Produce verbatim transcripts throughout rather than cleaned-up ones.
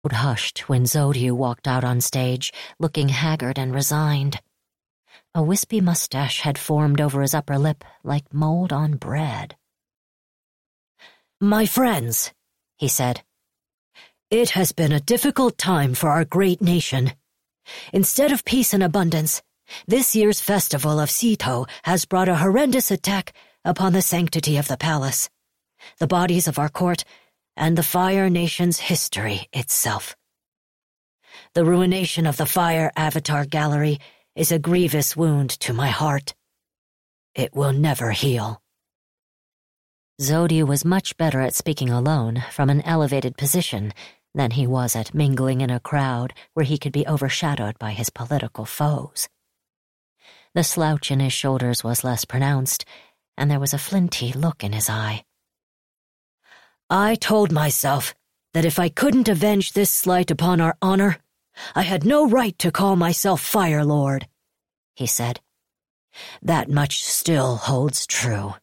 hushed when Zodyu walked out on stage, looking haggard and resigned. A wispy mustache had formed over his upper lip like mold on bread. "My friends," he said, "it has been a difficult time for our great nation. Instead of peace and abundance, this year's festival of Sito has brought a horrendous attack upon the sanctity of the palace, the bodies of our court, and the Fire Nation's history itself. The ruination of the Fire Avatar Gallery is a grievous wound to my heart. It will never heal." Zodyu was much better at speaking alone from an elevated position than he was at mingling in a crowd where he could be overshadowed by his political foes. The slouch in his shoulders was less pronounced, and there was a flinty look in his eye. "I told myself that if I couldn't avenge this slight upon our honor, I had no right to call myself Fire Lord," he said. "That much still holds true."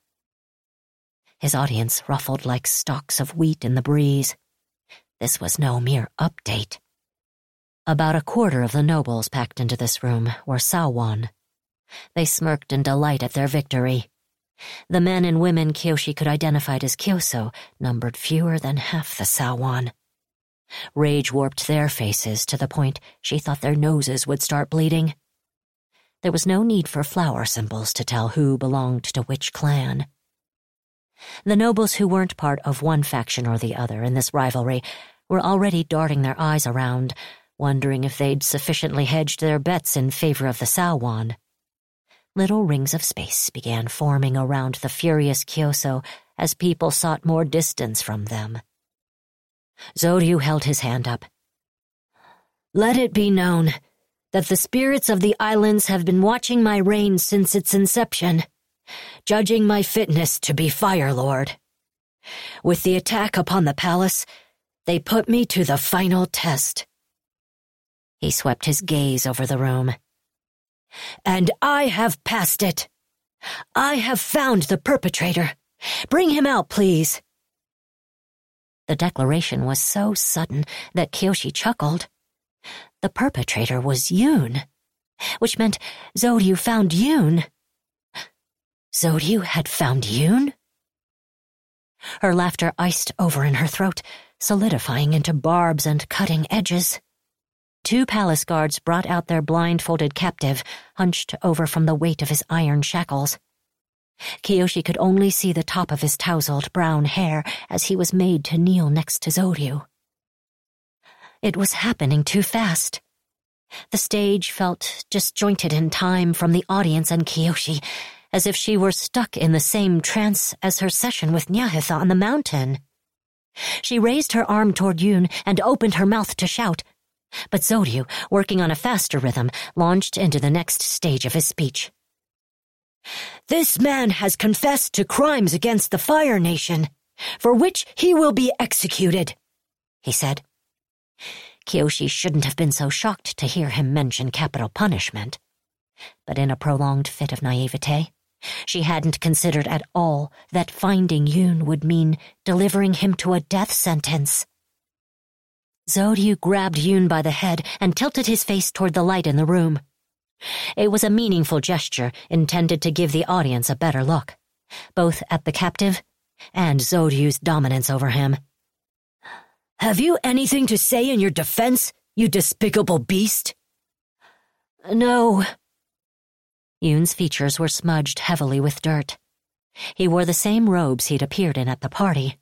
His audience ruffled like stalks of wheat in the breeze. This was no mere update. About a quarter of the nobles packed into this room were Sawan. They smirked in delight at their victory. The men and women Kyoshi could identify as Kyoso numbered fewer than half the Sawan. Rage warped their faces to the point she thought their noses would start bleeding. There was no need for flower symbols to tell who belonged to which clan. The nobles who weren't part of one faction or the other in this rivalry were already darting their eyes around, wondering if they'd sufficiently hedged their bets in favor of the Sawan. Little rings of space began forming around the furious Kyoso as people sought more distance from them. Zodyu held his hand up. "Let it be known that the spirits of the islands have been watching my reign since its inception, judging my fitness to be Fire Lord. With the attack upon the palace, they put me to the final test." He swept his gaze over the room. "And I have passed it. I have found the perpetrator. Bring him out, please." The declaration was so sudden that Kyoshi chuckled. The perpetrator was Yoon, which meant Zodyu found Yoon. Zodyu had found Yoon? Her laughter iced over in her throat, solidifying into barbs and cutting edges. Two palace guards brought out their blindfolded captive, hunched over from the weight of his iron shackles. Kyoshi could only see the top of his tousled brown hair as he was made to kneel next to Zodyu. It was happening too fast. The stage felt disjointed in time from the audience and Kyoshi, as if she were stuck in the same trance as her session with Nyahitha on the mountain. She raised her arm toward Yoon and opened her mouth to shout, but Zodyu, working on a faster rhythm, launched into the next stage of his speech. "This man has confessed to crimes against the Fire Nation, for which he will be executed," he said. Kyoshi shouldn't have been so shocked to hear him mention capital punishment. But in a prolonged fit of naivete, she hadn't considered at all that finding Yoon would mean delivering him to a death sentence. Zodyu grabbed Yoon by the head and tilted his face toward the light in the room. It was a meaningful gesture intended to give the audience a better look, both at the captive and Zodyu's dominance over him. "Have you anything to say in your defense, you despicable beast?" "No." Yoon's features were smudged heavily with dirt. He wore the same robes he'd appeared in at the party.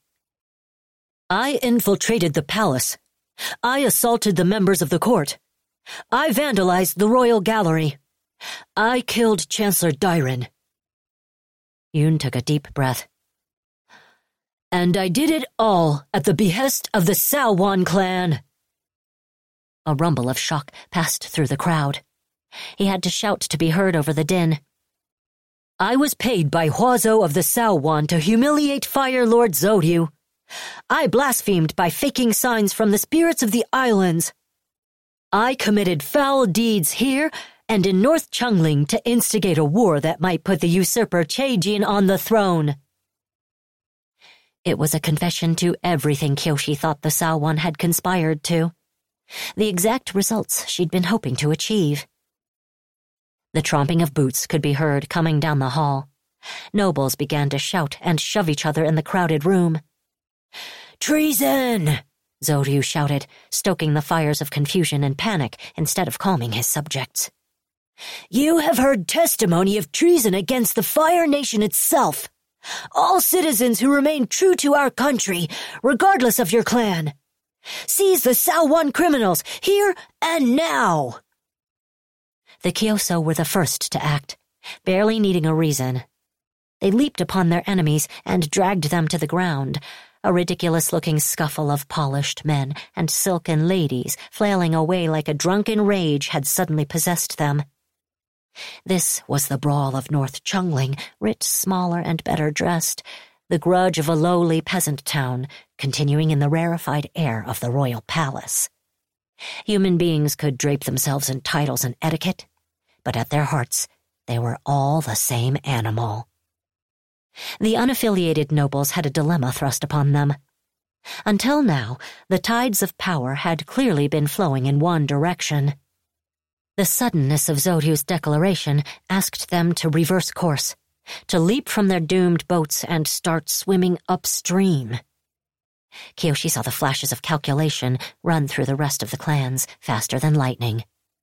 "I infiltrated the palace. I assaulted the members of the court. I vandalized the royal gallery. I killed Chancellor Dairen." Yoon took a deep breath. "And I did it all at the behest of the Sawan clan." A rumble of shock passed through the crowd. He had to shout to be heard over the din. "I was paid by Huazo of the Sawan to humiliate Fire Lord Zodyu. I blasphemed by faking signs from the spirits of the islands. I committed foul deeds here and in North Chungling to instigate a war that might put the usurper Chaejin on the throne." It was a confession to everything Kyoshi thought the Sawan had conspired to, The exact results she'd been hoping to achieve. The tromping of boots could be heard coming down the hall. Nobles began to shout and shove each other in the crowded room. "Treason!" Zoryu shouted, stoking the fires of confusion and panic instead of calming his subjects. "You have heard testimony of treason against the Fire Nation itself. All citizens who remain true to our country, regardless of your clan. Seize the Saowon criminals, here and now!" The Kyoso were the first to act, barely needing a reason. They leaped upon their enemies and dragged them to the ground, a ridiculous-looking scuffle of polished men and silken ladies flailing away like a drunken rage had suddenly possessed them. This was the brawl of North Chungling, rich, smaller, and better dressed, the grudge of a lowly peasant town, continuing in the rarefied air of the royal palace. Human beings could drape themselves in titles and etiquette, but at their hearts they were all the same animal. The unaffiliated nobles had a dilemma thrust upon them. Until now, the tides of power had clearly been flowing in one direction. The suddenness of Zoryu's declaration asked them to reverse course, to leap from their doomed boats and start swimming upstream. Kiyoshi saw the flashes of calculation run through the rest of the clans faster than lightning.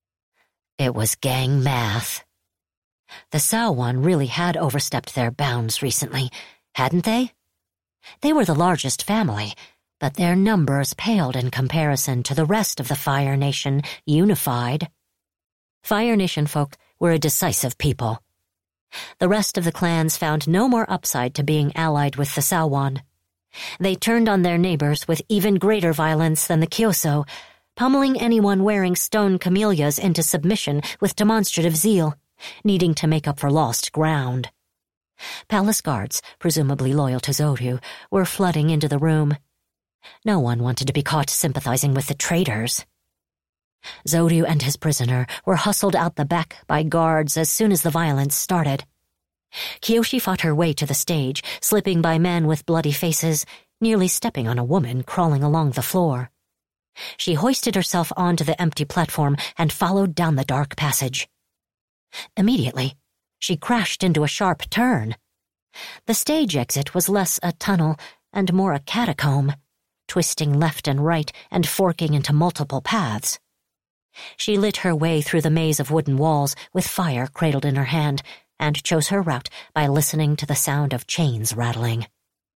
It was gang math. The Saowon really had overstepped their bounds recently, hadn't they? They were the largest family, but their numbers paled in comparison to the rest of the Fire Nation, unified. Fire Nation folk were a decisive people. The rest of the clans found no more upside to being allied with the Saowon. They turned on their neighbors with even greater violence than the Kyoso, pummeling anyone wearing stone camellias into submission with demonstrative zeal, needing to make up for lost ground. Palace guards, presumably loyal to Zoryu, were flooding into the room. No one wanted to be caught sympathizing with the traitors. Zoryu and his prisoner were hustled out the back by guards as soon as the violence started. Kiyoshi fought her way to the stage, slipping by men with bloody faces, nearly stepping on a woman crawling along the floor. She hoisted herself onto the empty platform and followed down the dark passage. Immediately, she crashed into a sharp turn. The stage exit was less a tunnel and more a catacomb, twisting left and right and forking into multiple paths. She lit her way through the maze of wooden walls with fire cradled in her hand and chose her route by listening to the sound of chains rattling.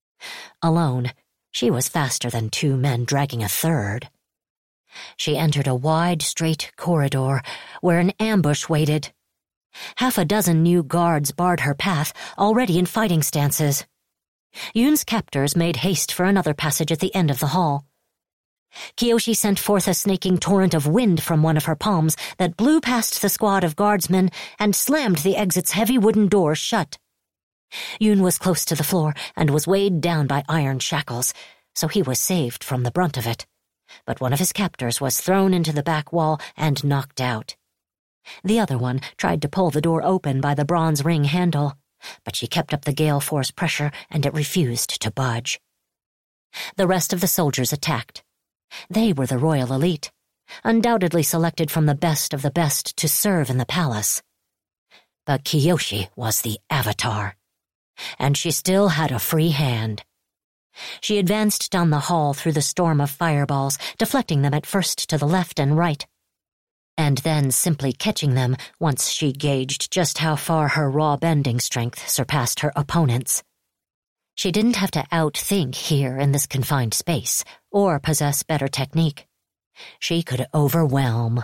Alone, she was faster than two men dragging a third. She entered a wide, straight corridor where an ambush waited. Half a dozen new guards barred her path, already in fighting stances. Yoon's captors made haste for another passage at the end of the hall. Kiyoshi sent forth a snaking torrent of wind from one of her palms that blew past the squad of guardsmen and slammed the exit's heavy wooden door shut. Yoon was close to the floor and was weighed down by iron shackles, so he was saved from the brunt of it. But one of his captors was thrown into the back wall and knocked out. The other one tried to pull the door open by the bronze ring handle, but she kept up the gale force pressure and it refused to budge. The rest of the soldiers attacked. They were the royal elite, undoubtedly selected from the best of the best to serve in the palace. But Kiyoshi was the Avatar, and she still had a free hand. She advanced down the hall through the storm of fireballs, deflecting them at first to the left and right, and then simply catching them once she gauged just how far her raw bending strength surpassed her opponent's. She didn't have to outthink here in this confined space, or possess better technique. She could overwhelm.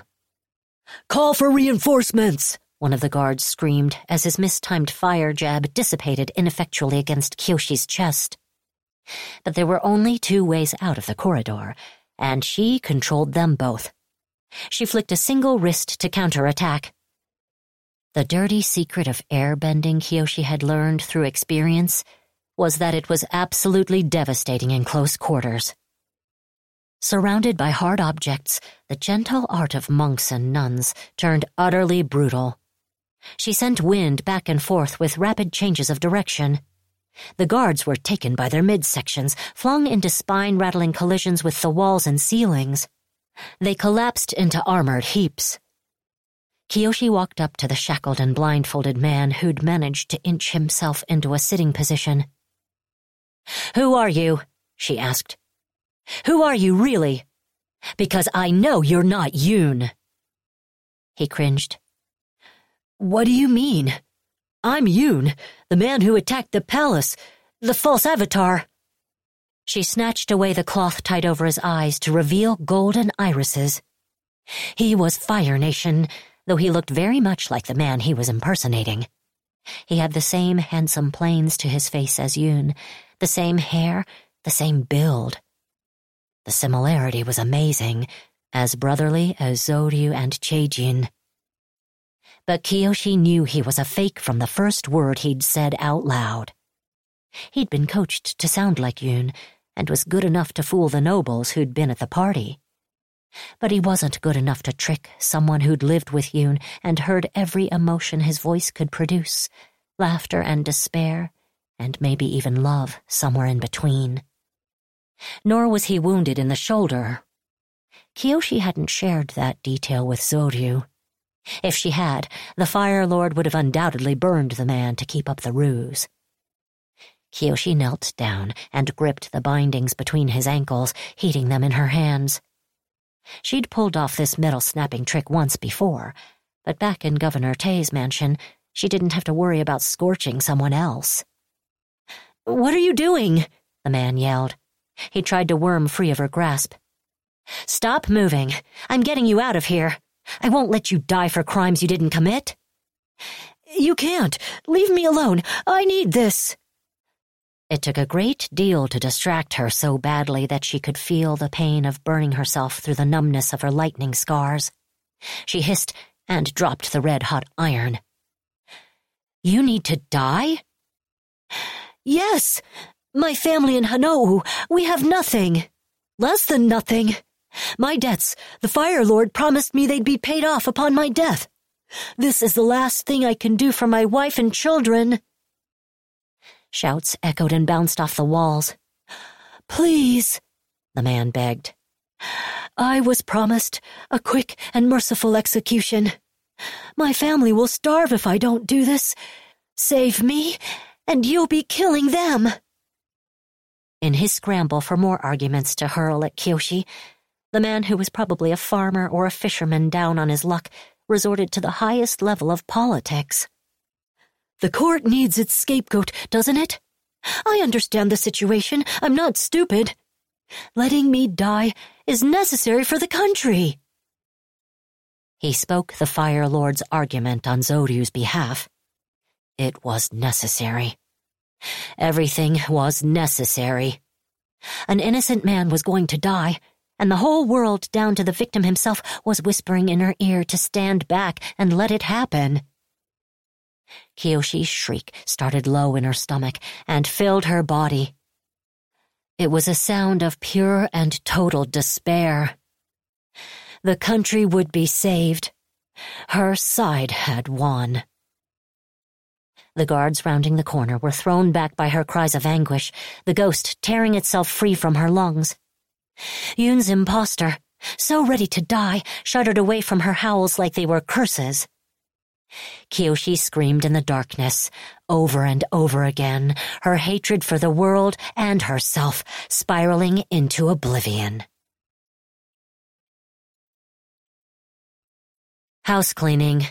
"Call for reinforcements!" one of the guards screamed as his mistimed fire jab dissipated ineffectually against Kyoshi's chest. But there were only two ways out of the corridor, and she controlled them both. She flicked a single wrist to counterattack. The dirty secret of airbending Kiyoshi had learned through experience was that it was absolutely devastating in close quarters. Surrounded by hard objects, the gentle art of monks and nuns turned utterly brutal. She sent wind back and forth with rapid changes of direction. The guards were taken by their midsections, flung into spine-rattling collisions with the walls and ceilings. They collapsed into armored heaps. Kiyoshi walked up to the shackled and blindfolded man who'd managed to inch himself into a sitting position. "Who are you?" she asked. "Who are you, really? Because I know you're not Yoon." He cringed. "What do you mean? I'm Yoon, the man who attacked the palace, the false avatar." She snatched away the cloth tied over his eyes to reveal golden irises. He was Fire Nation, though he looked very much like the man he was impersonating. He had the same handsome planes to his face as Yoon, the same hair, the same build. The similarity was amazing, as brotherly as Zoryu and Chaejin. But Kiyoshi knew he was a fake from the first word he'd said out loud. He'd been coached to sound like Yoon, and was good enough to fool the nobles who'd been at the party. But he wasn't good enough to trick someone who'd lived with Yoon and heard every emotion his voice could produce, laughter and despair, and maybe even love somewhere in between. Nor was he wounded in the shoulder. Kiyoshi hadn't shared that detail with Zoryu. If she had, the Fire Lord would have undoubtedly burned the man to keep up the ruse. Kiyoshi knelt down and gripped the bindings between his ankles, heating them in her hands. She'd pulled off this metal-snapping trick once before, but back in Governor Tay's mansion, she didn't have to worry about scorching someone else. "What are you doing?" the man yelled. He tried to worm free of her grasp. "Stop moving. I'm getting you out of here. I won't let you die for crimes you didn't commit." "You can't. Leave me alone. I need this." It took a great deal to distract her so badly that she could feel the pain of burning herself through the numbness of her lightning scars. She hissed and dropped the red-hot iron. "You need to die?" "Yes. My family in Hanou, we have nothing. Less than nothing. My debts, the Fire Lord promised me they'd be paid off upon my death. This is the last thing I can do for my wife and children." Shouts echoed and bounced off the walls. "Please," the man begged. "I was promised a quick and merciful execution. My family will starve if I don't do this. Save me, and you'll be killing them." In his scramble for more arguments to hurl at Kiyoshi, the man who was probably a farmer or a fisherman down on his luck resorted to the highest level of politics. "The court needs its scapegoat, doesn't it? I understand the situation. I'm not stupid. Letting me die is necessary for the country." He spoke the Fire Lord's argument on Zoryu's behalf. It was necessary. Everything was necessary. An innocent man was going to die, and the whole world, down to the victim himself, was whispering in her ear to stand back and let it happen. Kiyoshi's shriek started low in her stomach and filled her body. It was a sound of pure and total despair. The country would be saved. Her side had won. The guards rounding the corner were thrown back by her cries of anguish, the ghost tearing itself free from her lungs. Yoon's imposter, so ready to die, shuddered away from her howls like they were curses. Kiyoshi screamed in the darkness, over and over again, her hatred for the world and herself spiraling into oblivion. House cleaning.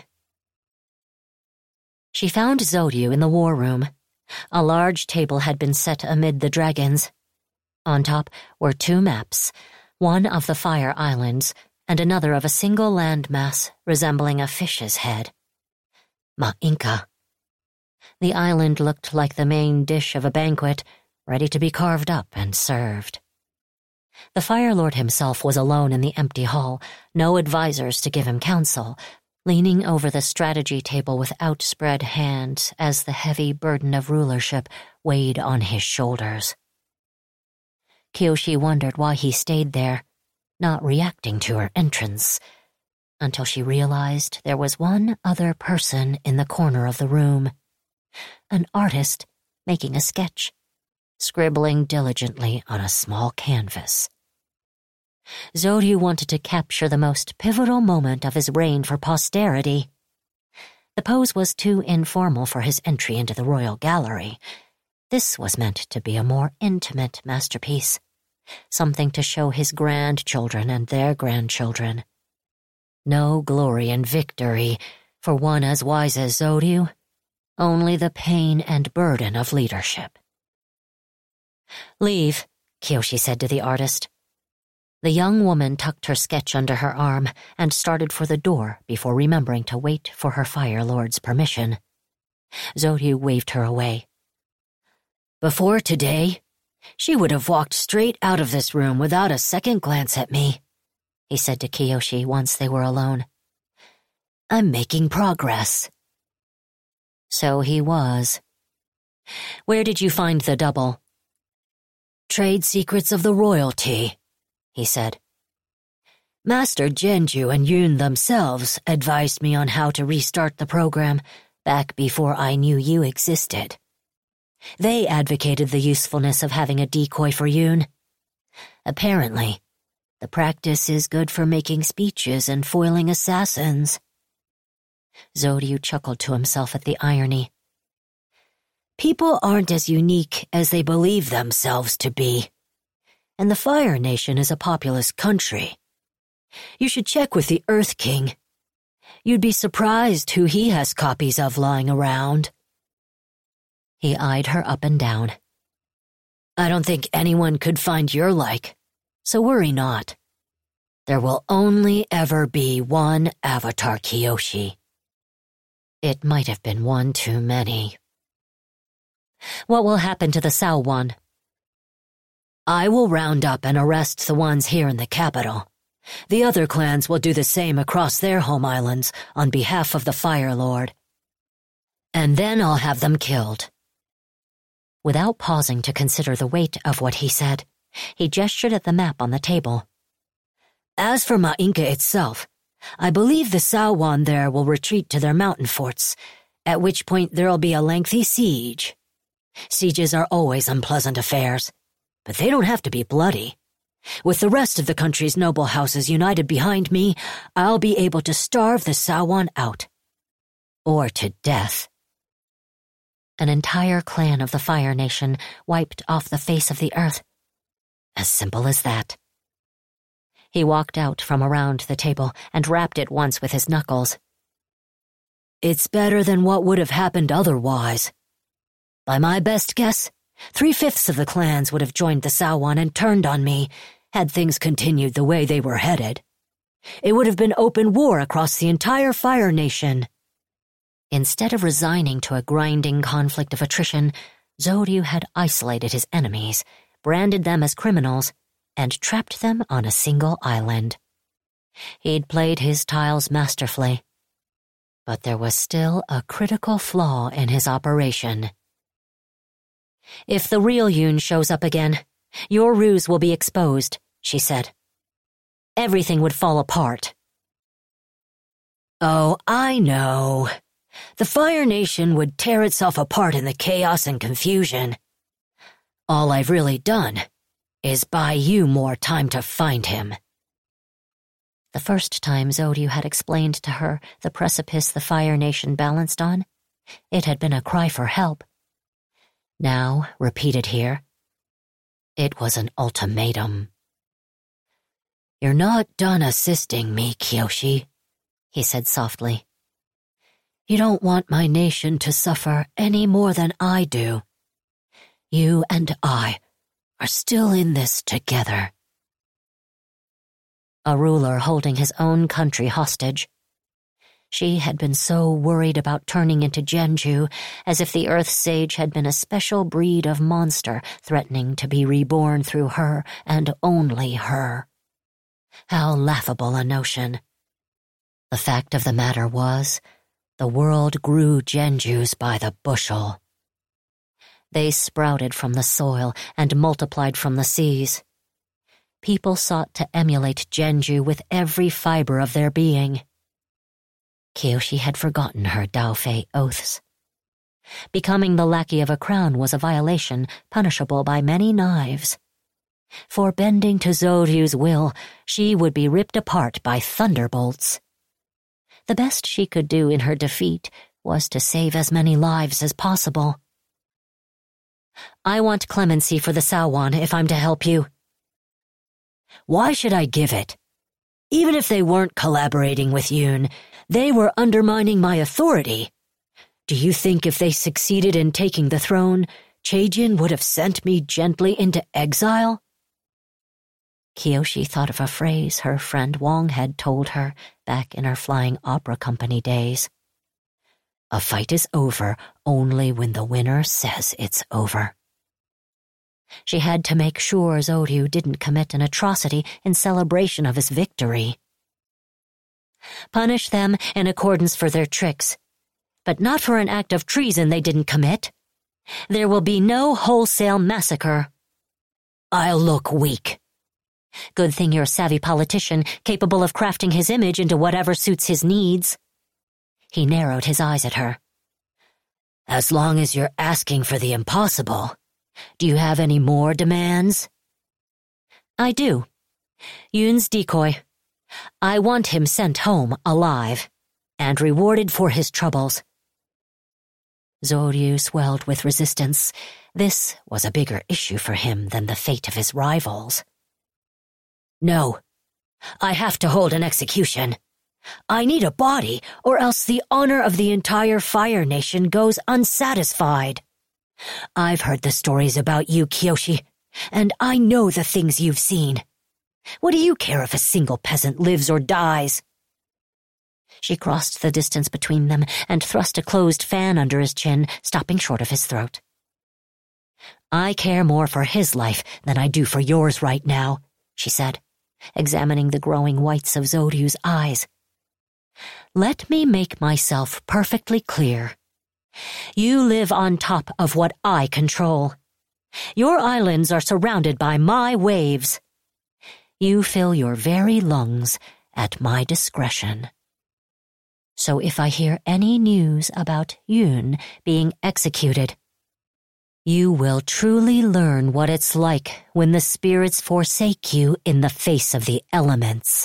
She found Zoryu in the war room. A large table had been set amid the dragons. On top were two maps, one of the Fire Islands and another of a single landmass resembling a fish's head. Ma'inka. The island looked like the main dish of a banquet, ready to be carved up and served. The Fire Lord himself was alone in the empty hall, no advisors to give him counsel, leaning over the strategy table with outspread hands as the heavy burden of rulership weighed on his shoulders. Kiyoshi wondered why he stayed there, not reacting to her entrance, until she realized there was one other person in the corner of the room. An artist making a sketch, scribbling diligently on a small canvas. Zoryu wanted to capture the most pivotal moment of his reign for posterity. The pose was too informal for his entry into the royal gallery. This was meant to be a more intimate masterpiece, something to show his grandchildren and their grandchildren. No glory and victory for one as wise as Zoryu, only the pain and burden of leadership. "Leave," Kiyoshi said to the artist. The young woman tucked her sketch under her arm and started for the door before remembering to wait for her Fire Lord's permission. Zoryu waved her away. "Before today, she would have walked straight out of this room without a second glance at me," he said to Kiyoshi once they were alone. "I'm making progress." So he was. "Where did you find the double?" "Trade secrets of the royalty," he said. "Master Genju and Yun themselves advised me on how to restart the program back before I knew you existed. They advocated the usefulness of having a decoy for Yun. Apparently, the practice is good for making speeches and foiling assassins." Zoryu chuckled to himself at the irony. "People aren't as unique as they believe themselves to be. And the Fire Nation is a populous country. You should check with the Earth King. You'd be surprised who he has copies of lying around." He eyed her up and down. "I don't think anyone could find your like, so worry not. There will only ever be one Avatar Kiyoshi. It might have been one too many." "What will happen to the Saowan?" "I will round up and arrest the ones here in the capital. The other clans will do the same across their home islands on behalf of the Fire Lord. And then I'll have them killed." Without pausing to consider the weight of what he said, he gestured at the map on the table. "As for Ma'inka itself, I believe the Saowan there will retreat to their mountain forts, at which point there'll be a lengthy siege. Sieges are always unpleasant affairs, but they don't have to be bloody. With the rest of the country's noble houses united behind me, I'll be able to starve the Saowan out. Or to death." An entire clan of the Fire Nation wiped off the face of the earth. As simple as that. He walked out from around the table and rapped it once with his knuckles. "It's better than what would have happened otherwise. By my best guess, three-fifths of the clans would have joined the Saowan and turned on me had things continued the way they were headed. It would have been open war across the entire Fire Nation." Instead of resigning to a grinding conflict of attrition, Zoryu had isolated his enemies, branded them as criminals, and trapped them on a single island. He'd played his tiles masterfully, but there was still a critical flaw in his operation. "If the real Yun shows up again, your ruse will be exposed," she said. "Everything would fall apart." "Oh, I know. The Fire Nation would tear itself apart in the chaos and confusion. All I've really done is buy you more time to find him." The first time Zoryu had explained to her the precipice the Fire Nation balanced on, it had been a cry for help. Now, repeated here, it was an ultimatum. "You're not done assisting me, Kiyoshi," he said softly. "You don't want my nation to suffer any more than I do. You and I are still in this together." A ruler holding his own country hostage. She had been so worried about turning into Genju, as if the Earth Sage had been a special breed of monster threatening to be reborn through her and only her. How laughable a notion. The fact of the matter was, the world grew Genjus by the bushel. They sprouted from the soil and multiplied from the seas. People sought to emulate Genju with every fiber of their being. Kiyoshi had forgotten her Daofei oaths. Becoming the lackey of a crown was a violation punishable by many knives. For bending to Zoryu's will, she would be ripped apart by thunderbolts. The best she could do in her defeat was to save as many lives as possible. I want clemency for the Sauwan if I'm to help you. Why should I give it? Even if they weren't collaborating with Yoon, they were undermining my authority. Do you think if they succeeded in taking the throne, Chaejin would have sent me gently into exile? Kyoshi thought of a phrase her friend Wong had told her back in her flying opera company days. A fight is over only when the winner says it's over. She had to make sure Zoryu didn't commit an atrocity in celebration of his victory. Punish them in accordance for their tricks, but not for an act of treason they didn't commit. There will be no wholesale massacre. I'll look weak. Good thing you're a savvy politician, capable of crafting his image into whatever suits his needs. He narrowed his eyes at her. As long as you're asking for the impossible, do you have any more demands? I do. Yoon's decoy. I want him sent home alive, and rewarded for his troubles. Zoryu swelled with resistance. This was a bigger issue for him than the fate of his rivals. No, I have to hold an execution. I need a body, or else the honor of the entire Fire Nation goes unsatisfied. I've heard the stories about you, Kyoshi, and I know the things you've seen. What do you care if a single peasant lives or dies? She crossed the distance between them and thrust a closed fan under his chin, stopping short of his throat. I care more for his life than I do for yours right now, she said, examining the growing whites of Zoryu's eyes. Let me make myself perfectly clear. You live on top of what I control. Your islands are surrounded by my waves. You fill your very lungs at my discretion. So if I hear any news about Yoon being executed, you will truly learn what it's like when the spirits forsake you in the face of the elements.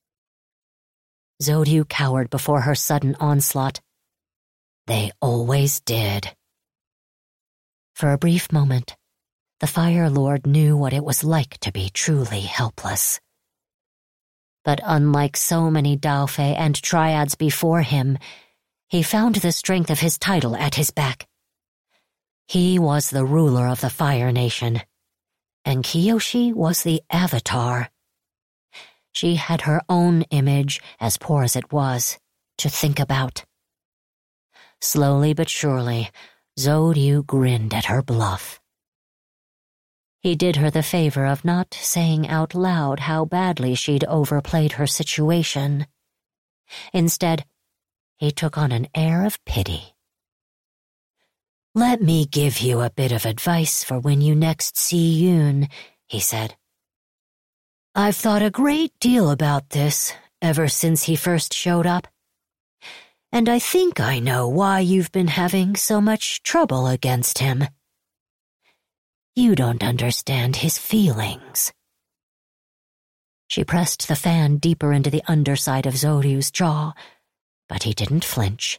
Zoryu cowered before her sudden onslaught. They always did. For a brief moment, the Fire Lord knew what it was like to be truly helpless. But unlike so many Daofei and Triads before him, he found the strength of his title at his back. He was the ruler of the Fire Nation, and Kyoshi was the Avatar. She had her own image, as poor as it was, to think about. Slowly but surely, Zoryu grinned at her bluff. He did her the favor of not saying out loud how badly she'd overplayed her situation. Instead, he took on an air of pity. Let me give you a bit of advice for when you next see Yoon, he said. I've thought a great deal about this ever since he first showed up. And I think I know why you've been having so much trouble against him. You don't understand his feelings. She pressed the fan deeper into the underside of Zoryu's jaw, but he didn't flinch.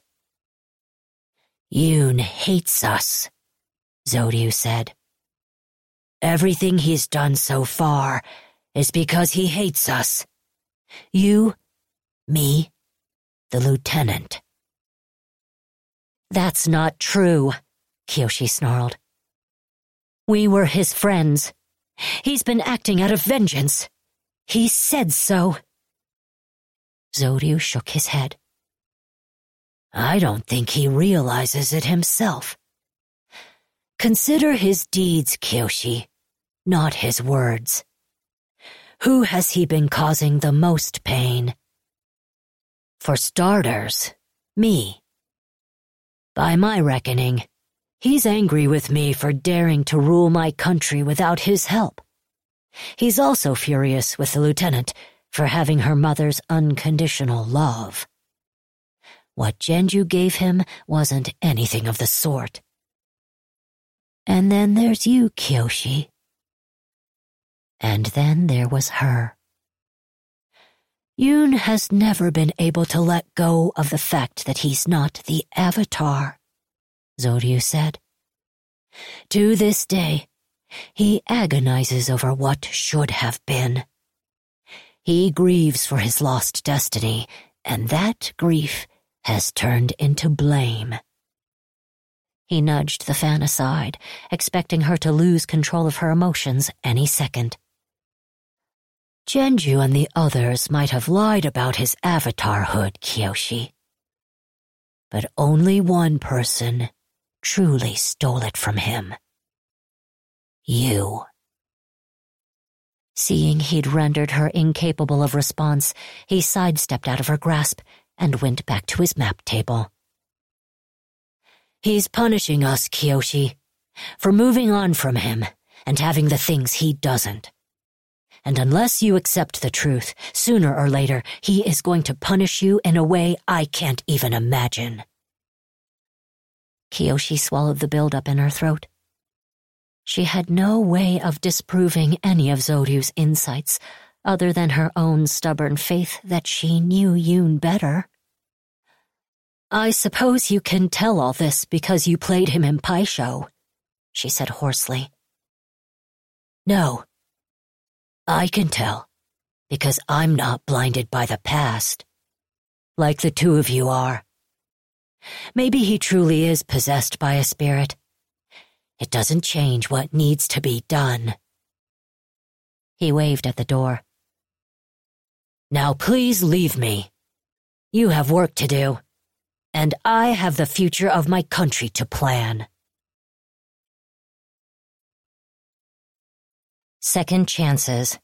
Yoon hates us, Zoryu said. Everything he's done so far is because he hates us. You, me, the lieutenant. That's not true, Kyoshi snarled. We were his friends. He's been acting out of vengeance. He said so. Zoryu shook his head. I don't think he realizes it himself. Consider his deeds, Kyoshi, not his words. Who has he been causing the most pain? For starters, me. By my reckoning, he's angry with me for daring to rule my country without his help. He's also furious with the lieutenant for having her mother's unconditional love. What Genju gave him wasn't anything of the sort. And then there's you, Kyoshi. And then there was her. Yoon has never been able to let go of the fact that he's not the Avatar, Zoryu said. To this day, he agonizes over what should have been. He grieves for his lost destiny, and that grief has turned into blame. He nudged the fan aside, expecting her to lose control of her emotions any second. Genju and the others might have lied about his avatarhood, Kyoshi. But only one person truly stole it from him. You. Seeing he'd rendered her incapable of response, he sidestepped out of her grasp and went back to his map table. He's punishing us, Kyoshi, for moving on from him and having the things he doesn't. And unless you accept the truth, sooner or later he is going to punish you in a way I can't even imagine. Kyoshi swallowed the buildup in her throat. She had no way of disproving any of Zoryu's insights other than her own stubborn faith that she knew Yoon better. I suppose you can tell all this because you played him in Paisho, she said hoarsely. No. I can tell, because I'm not blinded by the past, like the two of you are. Maybe he truly is possessed by a spirit. It doesn't change what needs to be done. He waved at the door. Now please leave me. You have work to do, and I have the future of my country to plan. Second chances.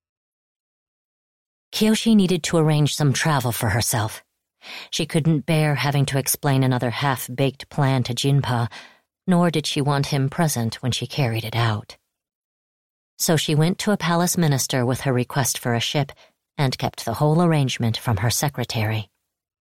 Kyoshi needed to arrange some travel for herself. She couldn't bear having to explain another half-baked plan to Jinpa, nor did she want him present when she carried it out. So she went to a palace minister with her request for a ship and kept the whole arrangement from her secretary.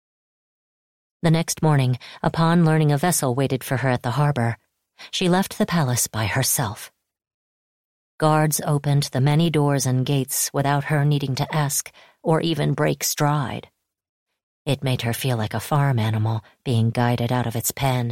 The next morning, upon learning a vessel waited for her at the harbor, she left the palace by herself. Guards opened the many doors and gates without her needing to ask or even break stride. It made her feel like a farm animal being guided out of its pen.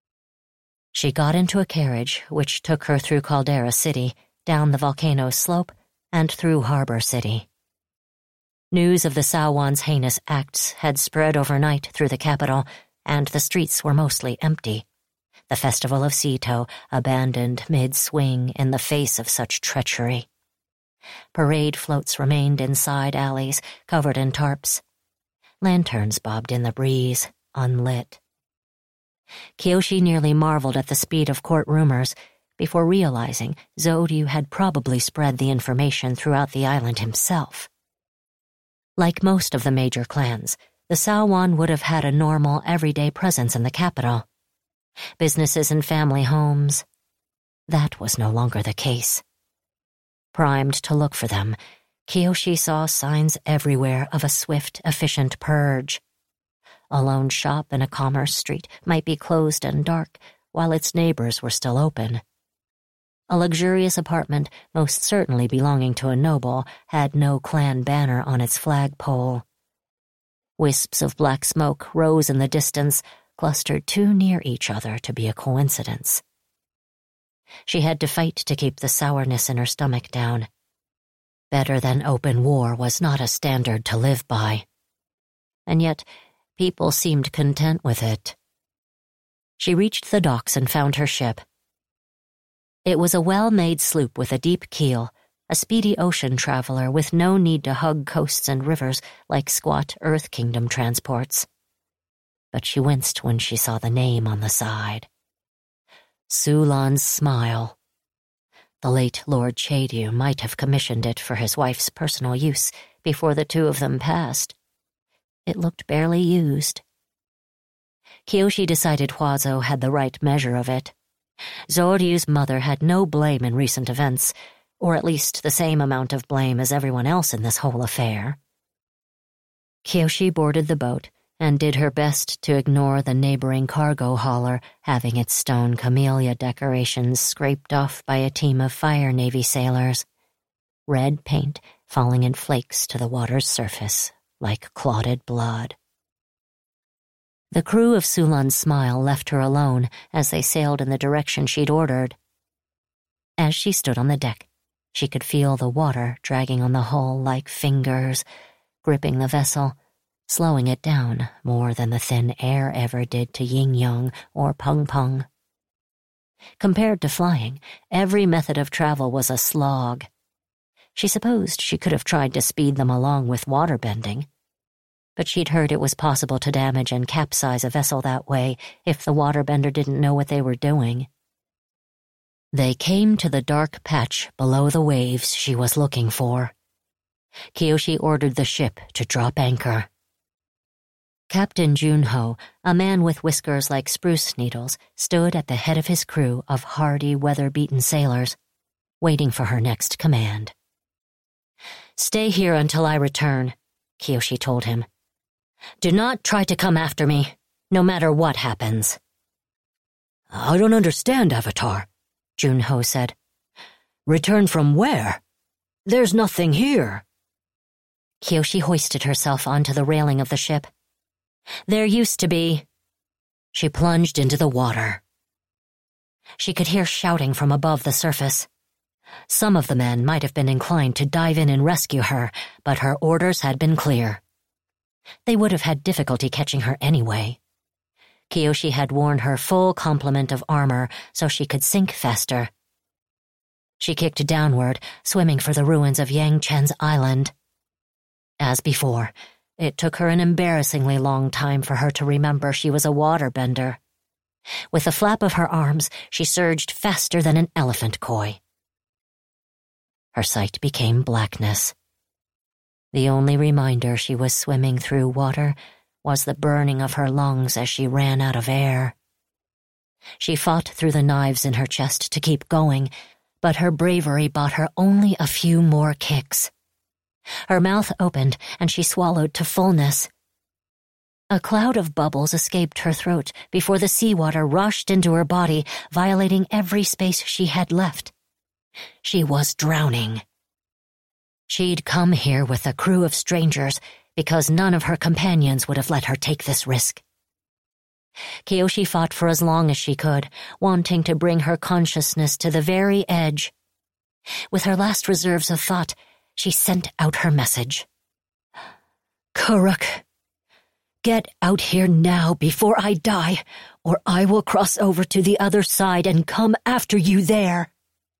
She got into a carriage which took her through Caldera City, down the volcano's slope, and through Harbor City. News of the Sawan's heinous acts had spread overnight through the capital, and the streets were mostly empty. The festival of Sito abandoned mid-swing in the face of such treachery. Parade floats remained in side alleys, covered in tarps. Lanterns bobbed in the breeze, unlit. Kyoshi nearly marveled at the speed of court rumors before realizing Zoryu had probably spread the information throughout the island himself. Like most of the major clans, the Sawan would have had a normal, everyday presence in the capital. Businesses and family homes. That was no longer the case. Primed to look for them, Kyoshi saw signs everywhere of a swift, efficient purge. A lone shop in a commerce street might be closed and dark, while its neighbors were still open. A luxurious apartment, most certainly belonging to a noble, had no clan banner on its flagpole. Wisps of black smoke rose in the distance, clustered too near each other to be a coincidence. She had to fight to keep the sourness in her stomach down. Better than open war was not a standard to live by. And yet, people seemed content with it. She reached the docks and found her ship. It was a well-made sloop with a deep keel, a speedy ocean traveler with no need to hug coasts and rivers like squat Earth Kingdom transports. But she winced when she saw the name on the side. Sulan's Smile. The late Lord Chadyu might have commissioned it for his wife's personal use before the two of them passed. It looked barely used. Kyoshi decided Huazo had the right measure of it. Zoryu's mother had no blame in recent events, or at least the same amount of blame as everyone else in this whole affair. Kyoshi boarded the boat and did her best to ignore the neighboring cargo hauler having its stone camellia decorations scraped off by a team of Fire Navy sailors. red paint falling in flakes to the water's surface like clotted blood. The crew of Sulan's Smile left her alone as they sailed in the direction she'd ordered. As she stood on the deck, she could feel the water dragging on the hull like fingers, gripping the vessel, slowing it down more than the thin air ever did to Yin Yang or Peng Peng. Compared to flying, every method of travel was a slog. She supposed she could have tried to speed them along with waterbending, but she'd heard it was possible to damage and capsize a vessel that way if the waterbender didn't know what they were doing. They came to the dark patch below the waves she was looking for. Kiyoshi ordered the ship to drop anchor. Captain Junho, a man with whiskers like spruce needles, stood at the head of his crew of hardy, weather-beaten sailors, waiting for her next command. "Stay here until I return," Kiyoshi told him. "Do not try to come after me, no matter what happens." "I don't understand, Avatar," Junho said. "Return from where? There's nothing here." Kiyoshi hoisted herself onto the railing of the ship. "There used to be." She plunged into the water. She could hear shouting from above the surface. Some of the men might have been inclined to dive in and rescue her, but her orders had been clear. They would have had difficulty catching her anyway. Kiyoshi had worn her full complement of armor so she could sink faster. She kicked downward, swimming for the ruins of Yangchen's island. As before, it took her an embarrassingly long time for her to remember she was a waterbender. With the flap of her arms, she surged faster than an elephant koi. Her sight became blackness. The only reminder she was swimming through water was the burning of her lungs as she ran out of air. She fought through the knives in her chest to keep going, but her bravery bought her only a few more kicks. Her mouth opened, and she swallowed to fullness. A cloud of bubbles escaped her throat before the seawater rushed into her body, violating every space she had left. She was drowning. She'd come here with a crew of strangers because none of her companions would have let her take this risk. Kiyoshi fought for as long as she could, wanting to bring her consciousness to the very edge. With her last reserves of thought, she sent out her message. "Kuruk, get out here now before I die, or I will cross over to the other side and come after you there."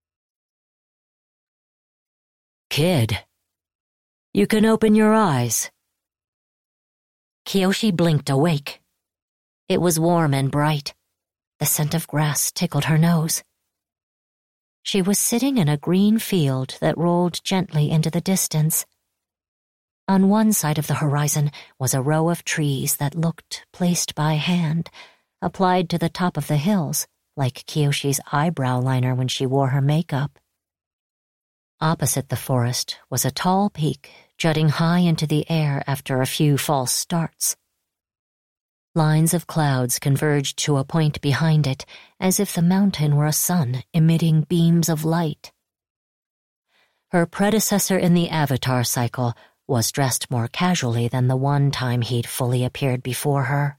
"Kid, you can open your eyes." Kiyoshi blinked awake. It was warm and bright. The scent of grass tickled her nose. She was sitting in a green field that rolled gently into the distance. On one side of the horizon was a row of trees that looked placed by hand, applied to the top of the hills, like Kiyoshi's eyebrow liner when she wore her makeup. Opposite the forest was a tall peak jutting high into the air after a few false starts. Lines of clouds converged to a point behind it, as if the mountain were a sun emitting beams of light. Her predecessor in the Avatar cycle was dressed more casually than the one time he'd fully appeared before her.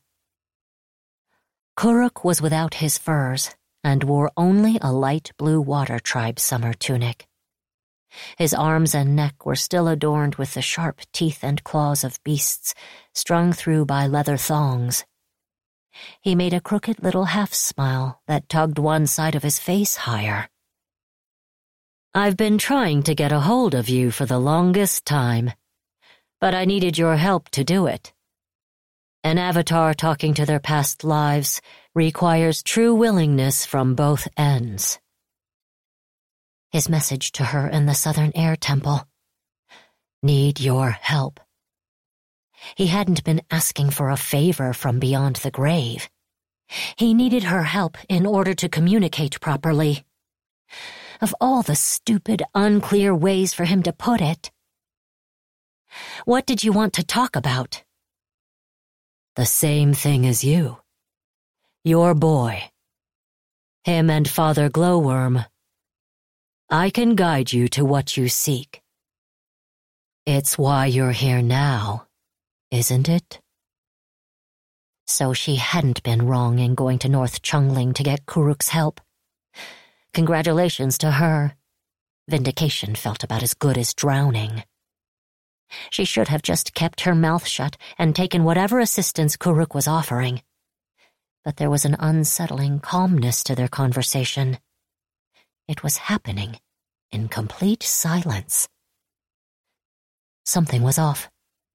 Kuruk was without his furs and wore only a light blue Water Tribe summer tunic. His arms and neck were still adorned with the sharp teeth and claws of beasts, strung through by leather thongs. He made a crooked little half-smile that tugged one side of his face higher. "I've been trying to get a hold of you for the longest time, but I needed your help to do it. An avatar talking to their past lives requires true willingness from both ends." His message to her in the Southern Air Temple. Need your help. He hadn't been asking for a favor from beyond the grave. He needed her help in order to communicate properly. Of all the stupid, unclear ways for him to put it. "What did you want to talk about?" "The same thing as you. Your boy. Him and Father Glowworm. I can guide you to what you seek." It's why you're here now, isn't it? So she hadn't been wrong in going to North Chungling to get Kuruk's help. Congratulations to her. Vindication felt about as good as drowning. She should have just kept her mouth shut and taken whatever assistance Kuruk was offering. But there was an unsettling calmness to their conversation. It was happening in complete silence. Something was off.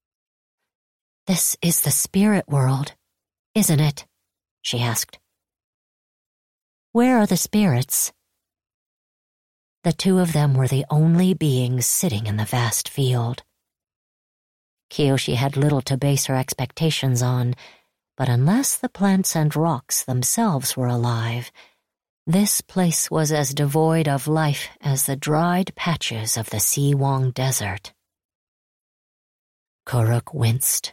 "This is the spirit world, isn't it?" she asked. "Where are the spirits?" The two of them were the only beings sitting in the vast field. Kiyoshi had little to base her expectations on, but unless the plants and rocks themselves were alive, this place was as devoid of life as the dried patches of the Siwang Desert. Kuruk winced.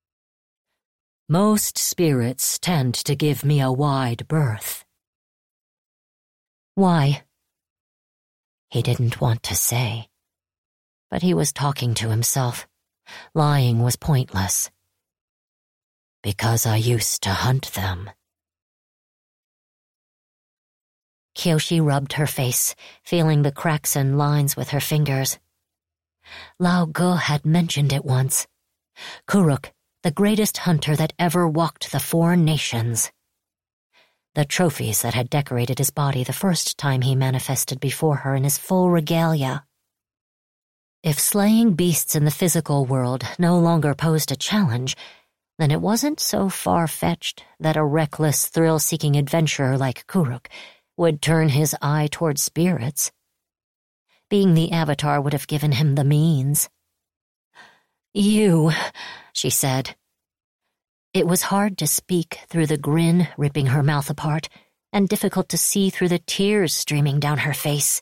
"Most spirits tend to give me a wide berth." "Why?" He didn't want to say, but he was talking to himself. Lying was pointless. "Because I used to hunt them." Kiyoshi rubbed her face, feeling the cracks and lines with her fingers. Lao Ge had mentioned it once. Kuruk, the greatest hunter that ever walked the four nations. The trophies that had decorated his body the first time he manifested before her in his full regalia. If slaying beasts in the physical world no longer posed a challenge, then it wasn't so far-fetched that a reckless, thrill-seeking adventurer like Kuruk would turn his eye toward spirits. Being the Avatar would have given him the means. "You," she said. It was hard to speak through the grin ripping her mouth apart, and difficult to see through the tears streaming down her face.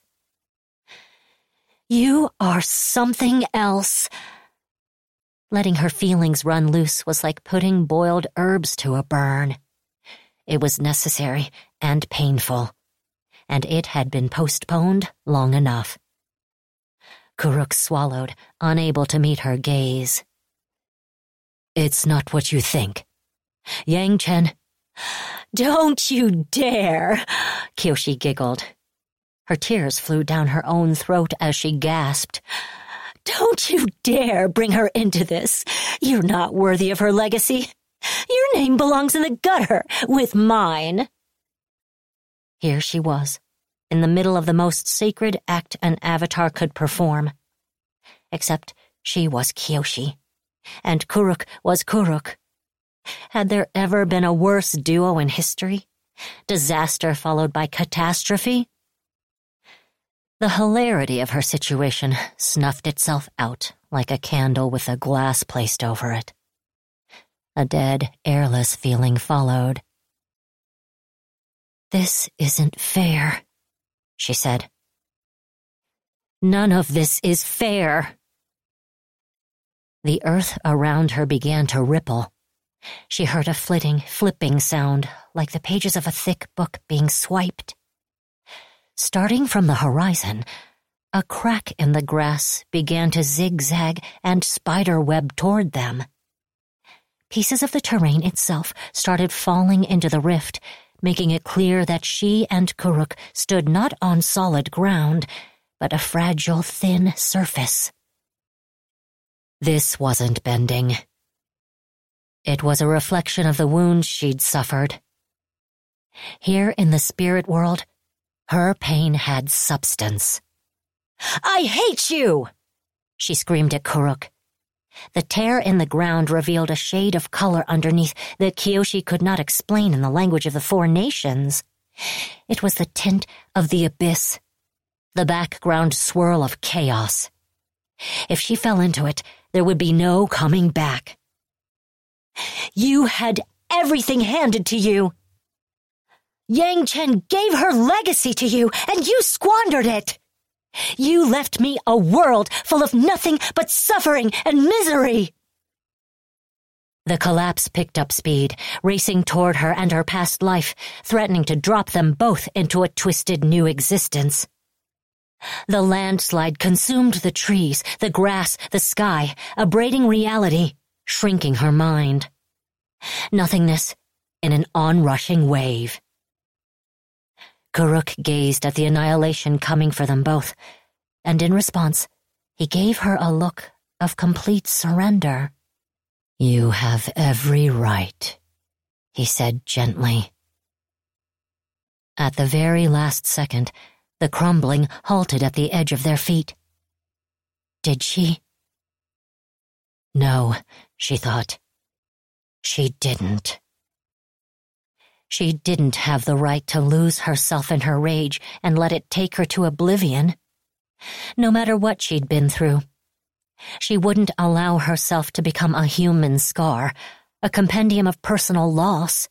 "You are something else." Letting her feelings run loose was like putting boiled herbs to a burn. It was necessary and painful, and it had been postponed long enough. Kuruk swallowed, unable to meet her gaze. "It's not what you think. Yang Chen—" "Don't you dare!" Kiyoshi giggled. Her tears flew down her own throat as she gasped. "Don't you dare bring her into this. You're not worthy of her legacy. Your name belongs in the gutter with mine." Here she was, in the middle of the most sacred act an Avatar could perform. Except she was Kiyoshi, and Kuruk was Kuruk. Had there ever been a worse duo in history? Disaster followed by catastrophe? The hilarity of her situation snuffed itself out like a candle with a glass placed over it. A dead, airless feeling followed. "This isn't fair," she said. "None of this is fair." The earth around her began to ripple. She heard a flitting, flipping sound, like the pages of a thick book being swiped. Starting from the horizon, a crack in the grass began to zigzag and spiderweb toward them. Pieces of the terrain itself started falling into the rift, making it clear that she and Kuruk stood not on solid ground, but a fragile, thin surface. This wasn't bending. It was a reflection of the wounds she'd suffered. Here in the spirit world, her pain had substance. "I hate you!" she screamed at Kuruk. The tear in the ground revealed a shade of color underneath that Kiyoshi could not explain in the language of the four nations. It was the tint of the abyss, the background swirl of chaos. If she fell into it, there would be no coming back. "You had everything handed to you. Yang Chen gave her legacy to you, and you squandered it. You left me a world full of nothing but suffering and misery." The collapse picked up speed, racing toward her and her past life, threatening to drop them both into a twisted new existence. The landslide consumed the trees, the grass, the sky, abrading reality, shrinking her mind. Nothingness in an onrushing wave. Kuruk gazed at the annihilation coming for them both, and in response, he gave her a look of complete surrender. "You have every right," he said gently. At the very last second, the crumbling halted at the edge of their feet. Did she? No, she thought. She didn't. She didn't have the right to lose herself in her rage and let it take her to oblivion. No matter what she'd been through, she wouldn't allow herself to become a human scar, a compendium of personal loss.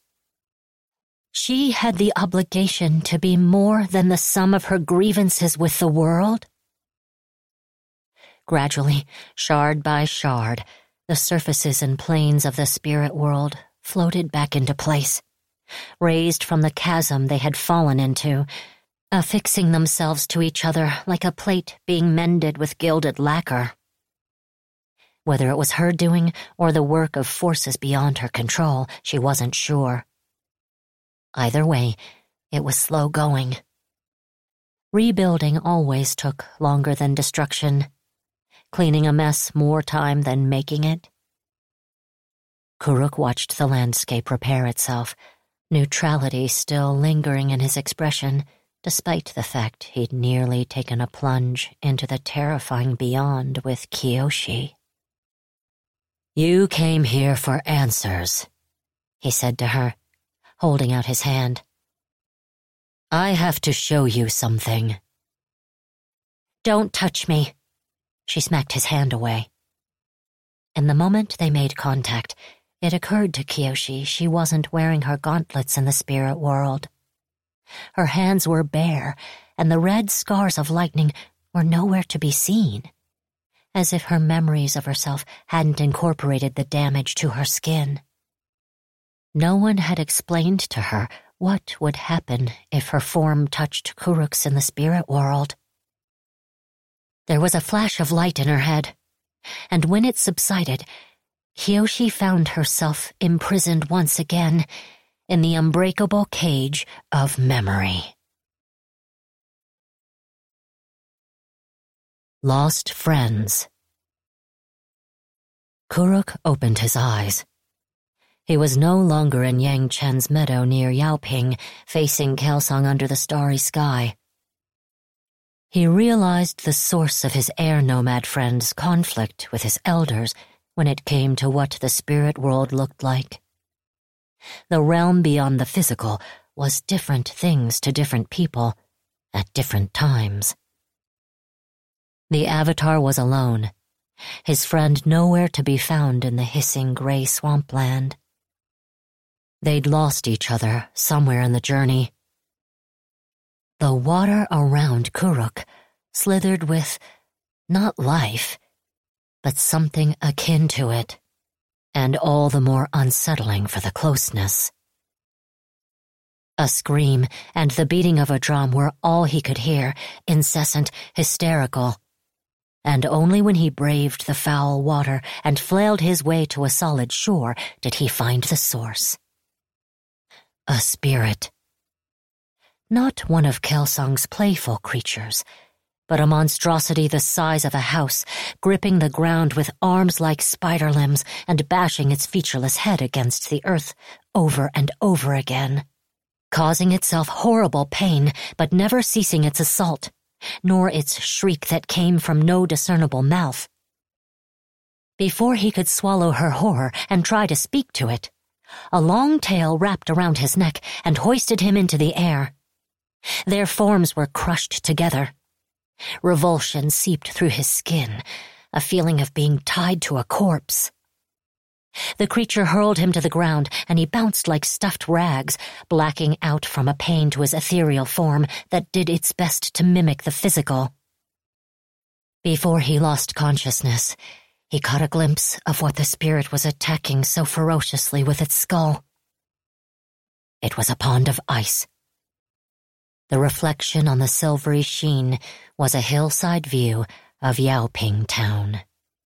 She had the obligation to be more than the sum of her grievances with the world. Gradually, shard by shard, the surfaces and planes of the spirit world floated back into place, raised from the chasm they had fallen into, affixing themselves to each other like a plate being mended with gilded lacquer. Whether it was her doing or the work of forces beyond her control, she wasn't sure. Either way, it was slow going. Rebuilding always took longer than destruction, cleaning a mess more time than making it. Kuruk watched the landscape repair itself, neutrality still lingering in his expression, despite the fact he'd nearly taken a plunge into the terrifying beyond with Kiyoshi. "You came here for answers," he said to her, holding out his hand. "I have to show you something." "Don't touch me," she smacked his hand away. In the moment they made contact, it occurred to Kiyoshi she wasn't wearing her gauntlets in the spirit world. Her hands were bare, and the red scars of lightning were nowhere to be seen, as if her memories of herself hadn't incorporated the damage to her skin. No one had explained to her what would happen if her form touched Kuruk's in the spirit world. There was a flash of light in her head, and when it subsided, Kiyoshi found herself imprisoned once again in the unbreakable cage of memory. Lost Friends. Kuruk opened his eyes. He was no longer in Yang Chen's meadow near Yaoping, facing Kelsang under the starry sky. He realized the source of his air nomad friend's conflict with his elders when it came to what the spirit world looked like. The realm beyond the physical was different things to different people at different times. The Avatar was alone, his friend nowhere to be found in the hissing gray swampland. They'd lost each other somewhere in the journey. The water around Kuruk slithered with, not life, but something akin to it, and all the more unsettling for the closeness. A scream and the beating of a drum were all he could hear, incessant, hysterical. And only when he braved the foul water and flailed his way to a solid shore did he find the source. A spirit. Not one of Kelsang's playful creatures, but a monstrosity the size of a house, gripping the ground with arms like spider limbs and bashing its featureless head against the earth over and over again, causing itself horrible pain but never ceasing its assault, nor its shriek that came from no discernible mouth. Before he could swallow her horror and try to speak to it, a long tail wrapped around his neck and hoisted him into the air. Their forms were crushed together. Revulsion seeped through his skin, a feeling of being tied to a corpse. The creature hurled him to the ground, and he bounced like stuffed rags, blacking out from a pain to his ethereal form that did its best to mimic the physical. Before he lost consciousness, he caught a glimpse of what the spirit was attacking so ferociously with its skull. It was a pond of ice. The reflection on the silvery sheen was a hillside view of Yaoping town.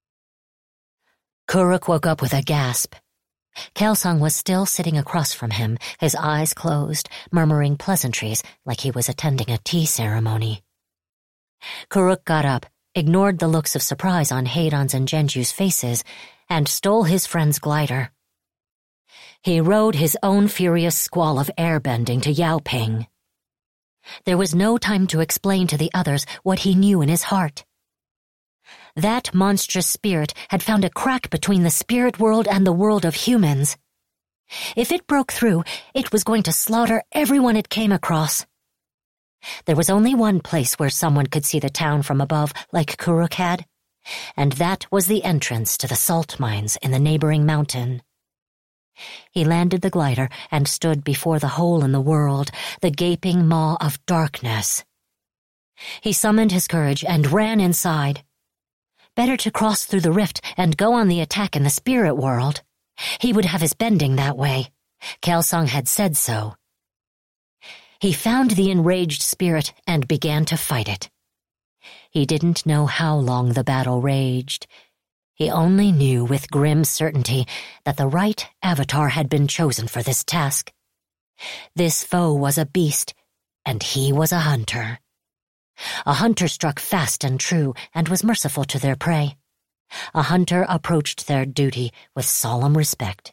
Kuruk woke up with a gasp. Kelsang was still sitting across from him, his eyes closed, murmuring pleasantries like he was attending a tea ceremony. Kuruk got up, ignored the looks of surprise on Heidan's and Genju's faces, and stole his friend's glider. He rode his own furious squall of airbending to Yaoping. There was no time to explain to the others what he knew in his heart. That monstrous spirit had found a crack between the spirit world and the world of humans. If it broke through, it was going to slaughter everyone it came across. There was only one place where someone could see the town from above like Kuruk had, and that was the entrance to the salt mines in the neighboring mountain. He landed the glider and stood before the hole in the world, the gaping maw of darkness. He summoned his courage and ran inside. Better to cross through the rift and go on the attack in the spirit world. He would have his bending that way. Kelsang had said so. He found the enraged spirit and began to fight it. He didn't know how long the battle raged. He only knew with grim certainty that the right avatar had been chosen for this task. This foe was a beast, and he was a hunter. A hunter struck fast and true and was merciful to their prey. A hunter approached their duty with solemn respect.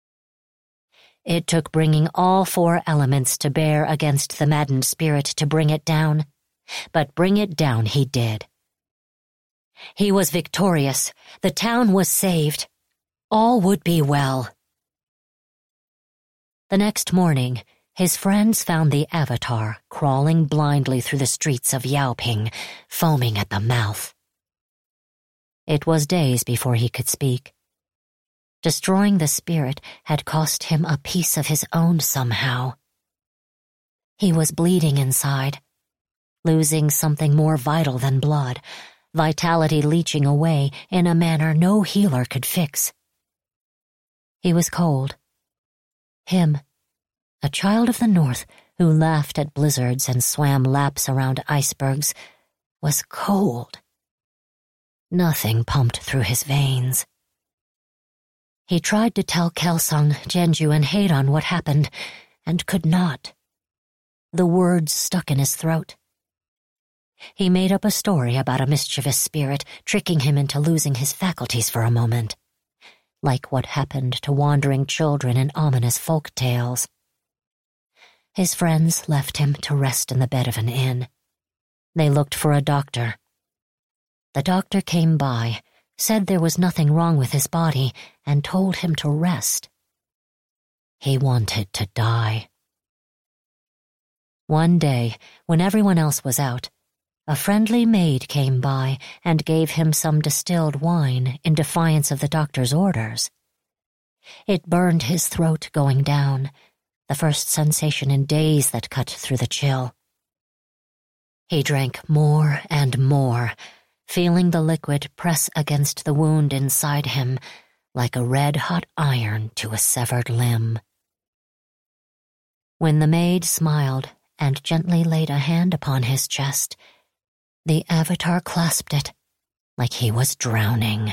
It took bringing all four elements to bear against the maddened spirit to bring it down, but bring it down he did. He was victorious. The town was saved. All would be well. The next morning, his friends found the Avatar crawling blindly through the streets of Yaoping, foaming at the mouth. It was days before he could speak. Destroying the spirit had cost him a piece of his own somehow. He was bleeding inside, losing something more vital than blood, vitality leaching away in a manner no healer could fix. He was cold. Him, a child of the north who laughed at blizzards and swam laps around icebergs, was cold. Nothing pumped through his veins. He tried to tell Kelsang, Genju, and Heidan what happened, and could not. The words stuck in his throat. He made up a story about a mischievous spirit tricking him into losing his faculties for a moment, like what happened to wandering children in ominous folk tales. His friends left him to rest in the bed of an inn. They looked for a doctor. The doctor came by, said there was nothing wrong with his body, and told him to rest. He wanted to die. One day, when everyone else was out, a friendly maid came by and gave him some distilled wine in defiance of the doctor's orders. It burned his throat going down, the first sensation in days that cut through the chill. He drank more and more, feeling the liquid press against the wound inside him like a red-hot iron to a severed limb. When the maid smiled and gently laid a hand upon his chest, the Avatar clasped it like he was drowning.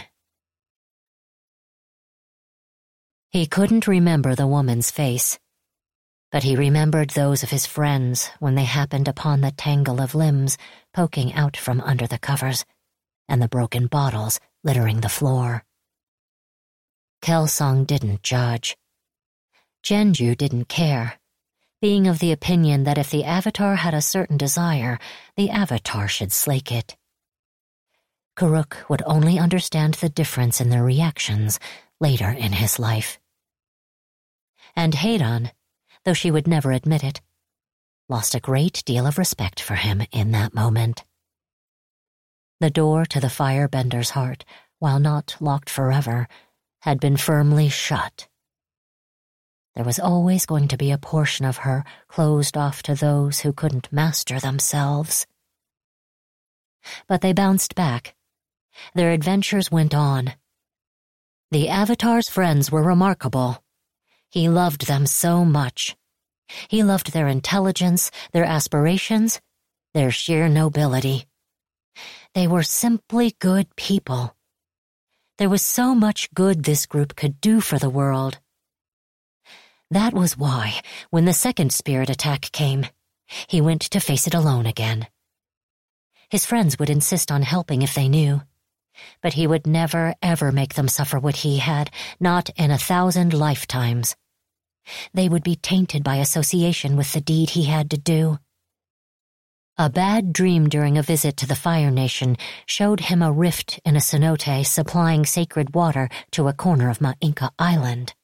He couldn't remember the woman's face, but he remembered those of his friends when they happened upon the tangle of limbs poking out from under the covers and the broken bottles littering the floor. Kelsang didn't judge. Genju didn't care, being of the opinion that if the Avatar had a certain desire, the Avatar should slake it. Kuruk would only understand the difference in their reactions later in his life. And Heidan, though she would never admit it, lost a great deal of respect for him in that moment. The door to the firebender's heart, while not locked forever, had been firmly shut. There was always going to be a portion of her closed off to those who couldn't master themselves. But they bounced back. Their adventures went on. The Avatar's friends were remarkable. He loved them so much. He loved their intelligence, their aspirations, their sheer nobility. They were simply good people. There was so much good this group could do for the world. That was why, when the second spirit attack came, he went to face it alone again. His friends would insist on helping if they knew, but he would never, ever make them suffer what he had, not in a thousand lifetimes. They would be tainted by association with the deed he had to do. A bad dream during a visit to the Fire Nation showed him a rift in a cenote supplying sacred water to a corner of Ma'inka Island.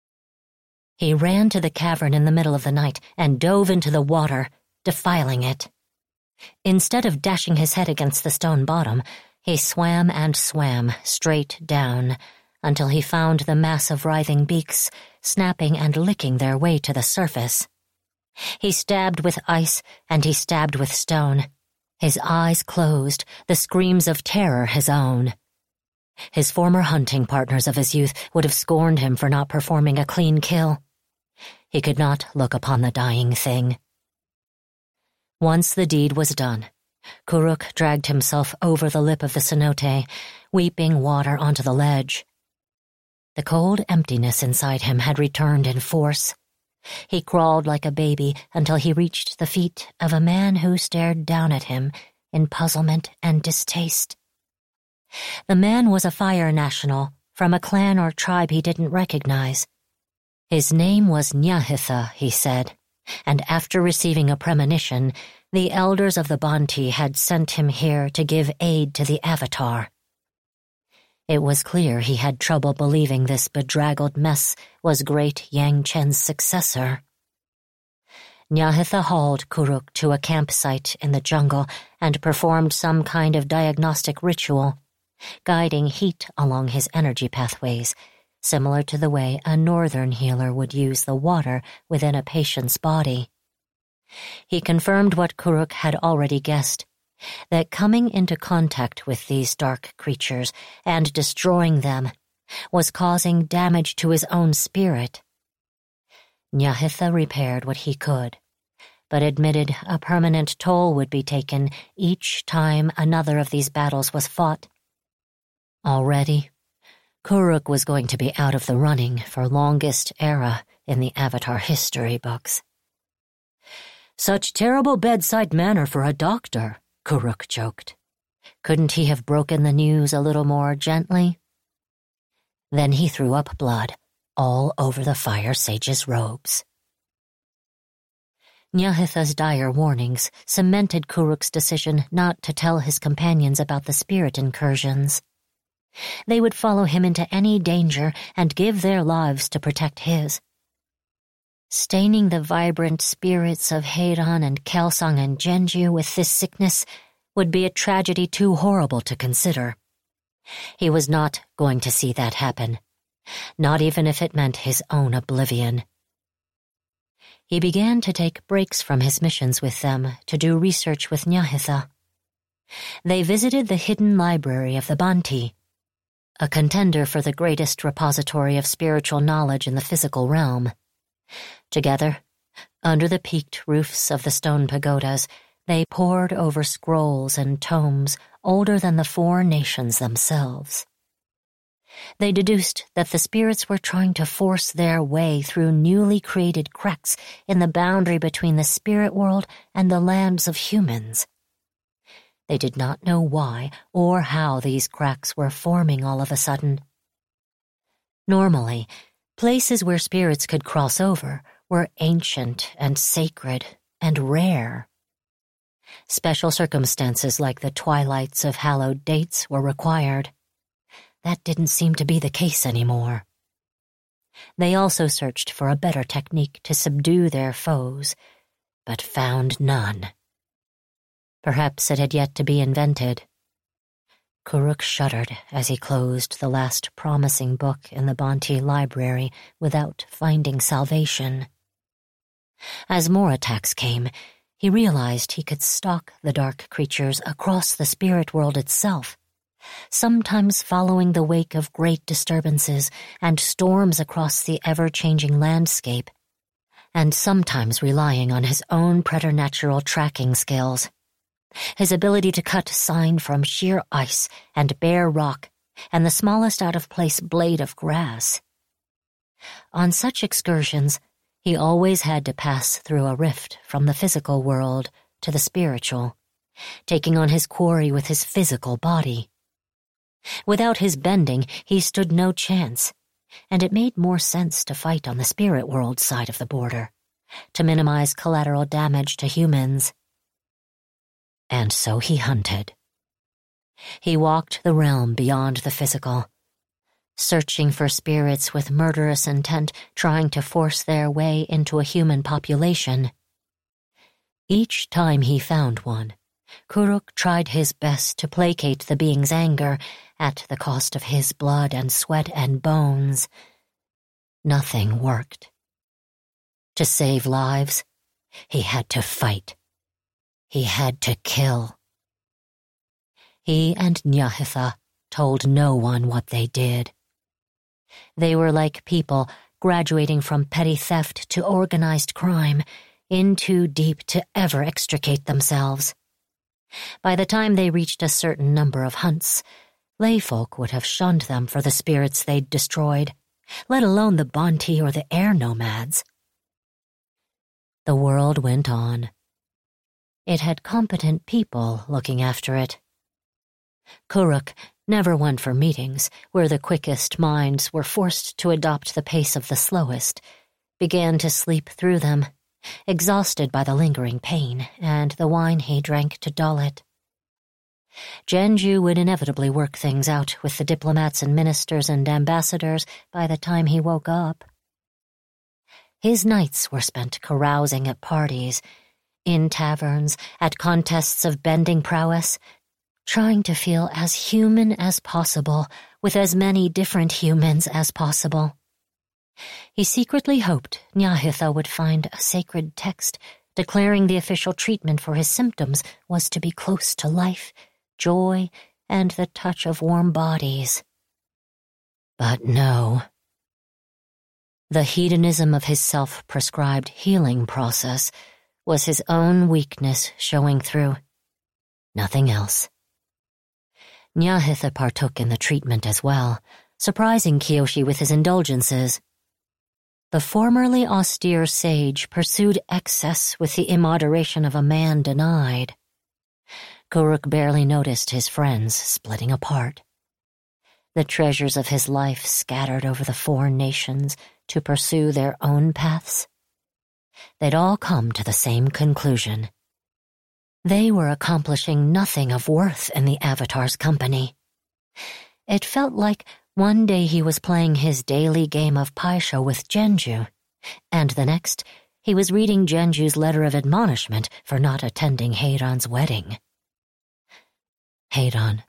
He ran to the cavern in the middle of the night and dove into the water, defiling it. Instead of dashing his head against the stone bottom, he swam and swam straight down until he found the mass of writhing beaks, snapping and licking their way to the surface. He stabbed with ice and he stabbed with stone, his eyes closed, the screams of terror his own. His former hunting partners of his youth would have scorned him for not performing a clean kill. He could not look upon the dying thing. Once the deed was done, Kuruk dragged himself over the lip of the cenote, weeping water onto the ledge. The cold emptiness inside him had returned in force. He crawled like a baby until he reached the feet of a man who stared down at him in puzzlement and distaste. The man was a Fire National from a clan or tribe he didn't recognize. His name was Nyahitha, he said, and after receiving a premonition, the elders of the Banti had sent him here to give aid to the Avatar. It was clear he had trouble believing this bedraggled mess was great Yang Chen's successor. Nyahitha hauled Kuruk to a campsite in the jungle and performed some kind of diagnostic ritual, guiding heat along his energy pathways, similar to the way a northern healer would use the water within a patient's body. He confirmed what Kuruk had already guessed, that coming into contact with these dark creatures and destroying them was causing damage to his own spirit. Nyahitha repaired what he could, but admitted a permanent toll would be taken each time another of these battles was fought. Already, Kuruk was going to be out of the running for longest era in the Avatar history books. Such terrible bedside manner for a doctor, Kuruk joked. Couldn't he have broken the news a little more gently? Then he threw up blood all over the fire sage's robes. Nyahitha's dire warnings cemented Kuruk's decision not to tell his companions about the spirit incursions. They would follow him into any danger and give their lives to protect his. Staining the vibrant spirits of Heiran and Kelsang and Genju with this sickness would be a tragedy too horrible to consider. He was not going to see that happen, not even if it meant his own oblivion. He began to take breaks from his missions with them to do research with Nyahitha. They visited the hidden library of the Banti, a contender for the greatest repository of spiritual knowledge in the physical realm. Together, under the peaked roofs of the stone pagodas, they pored over scrolls and tomes older than the four nations themselves. They deduced that the spirits were trying to force their way through newly created cracks in the boundary between the spirit world and the lands of humans. They did not know why or how these cracks were forming all of a sudden. Normally, places where spirits could cross over were ancient and sacred and rare. Special circumstances like the twilights of hallowed dates were required. That didn't seem to be the case anymore. They also searched for a better technique to subdue their foes, but found none. Perhaps it had yet to be invented. Kuruk shuddered as he closed the last promising book in the Banti library without finding salvation. As more attacks came, he realized he could stalk the dark creatures across the spirit world itself, sometimes following the wake of great disturbances and storms across the ever-changing landscape, and sometimes relying on his own preternatural tracking skills. His ability to cut sign from sheer ice and bare rock and the smallest out-of-place blade of grass. On such excursions, he always had to pass through a rift from the physical world to the spiritual, taking on his quarry with his physical body. Without his bending, he stood no chance, and it made more sense to fight on the spirit world side of the border, to minimize collateral damage to humans. And so he hunted. He walked the realm beyond the physical, searching for spirits with murderous intent trying to force their way into a human population. Each time he found one, Kuruk tried his best to placate the being's anger at the cost of his blood and sweat and bones. Nothing worked. To save lives, he had to fight. He had to kill. He and Nyahitha told no one what they did. They were like people graduating from petty theft to organized crime, in too deep to ever extricate themselves. By the time they reached a certain number of hunts, layfolk would have shunned them for the spirits they'd destroyed, let alone the Bonti or the air nomads. The world went on. It had competent people looking after it. Kuruk never went for meetings where the quickest minds were forced to adopt the pace of the slowest, began to sleep through them, exhausted by the lingering pain and the wine he drank to dull it. Genju would inevitably work things out with the diplomats and ministers and ambassadors by the time he woke up. His nights were spent carousing at parties, in taverns, at contests of bending prowess, trying to feel as human as possible with as many different humans as possible. He secretly hoped Nyahitha would find a sacred text declaring the official treatment for his symptoms was to be close to life, joy, and the touch of warm bodies. But no. The hedonism of his self-prescribed healing process was his own weakness showing through. Nothing else. Nyahitha partook in the treatment as well, surprising Kiyoshi with his indulgences. The formerly austere sage pursued excess with the immoderation of a man denied. Kuruk barely noticed his friends splitting apart. The treasures of his life scattered over the four nations to pursue their own paths. They'd all come to the same conclusion. They were accomplishing nothing of worth in the Avatar's company. It felt like one day he was playing his daily game of Paisho with Genju, and the next he was reading Genju's letter of admonishment for not attending Heiran's wedding. Heiran.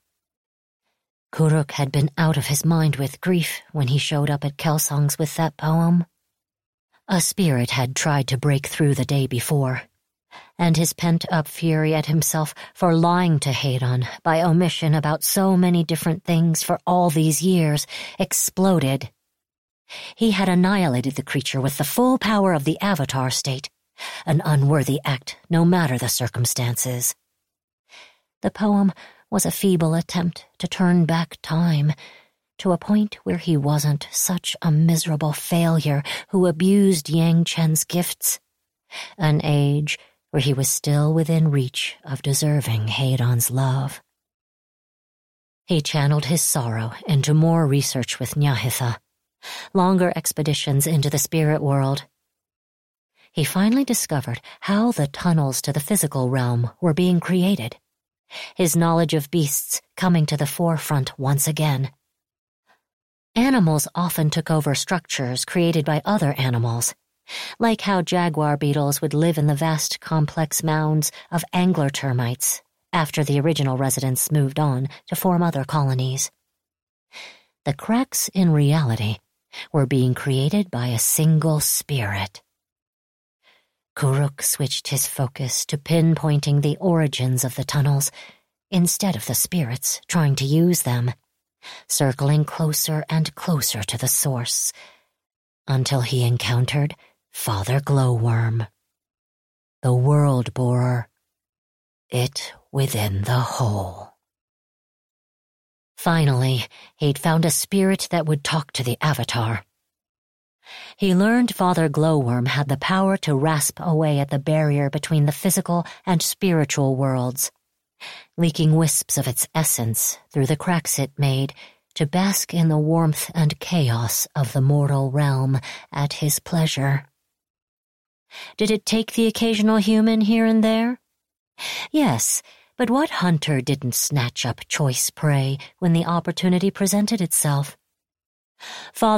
Kuruk had been out of his mind with grief when he showed up at Kelsang's with that poem. A spirit had tried to break through the day before, and his pent-up fury at himself for lying to Heiran by omission about so many different things for all these years exploded. He had annihilated the creature with the full power of the Avatar state, an unworthy act no matter the circumstances. The poem was a feeble attempt to turn back time to a point where he wasn't such a miserable failure who abused Yang Chen's gifts, an age where he was still within reach of deserving Heiran's love. He channeled his sorrow into more research with Nyahitha, longer expeditions into the spirit world. He finally discovered how the tunnels to the physical realm were being created, his knowledge of beasts coming to the forefront once again. Animals often took over structures created by other animals, like how jaguar beetles would live in the vast complex mounds of angler termites after the original residents moved on to form other colonies. The cracks in reality were being created by a single spirit. Kuruk switched his focus to pinpointing the origins of the tunnels instead of the spirits trying to use them, circling closer and closer to the source, until he encountered Father Glowworm, the world borer, it within the whole. Finally, he'd found a spirit that would talk to the Avatar. He learned Father Glowworm had the power to rasp away at the barrier between the physical and spiritual worlds, leaking wisps of its essence through the cracks it made to bask in the warmth and chaos of the mortal realm at his pleasure. Did it take the occasional human here and there? Yes, but what hunter didn't snatch up choice prey when the opportunity presented itself? Father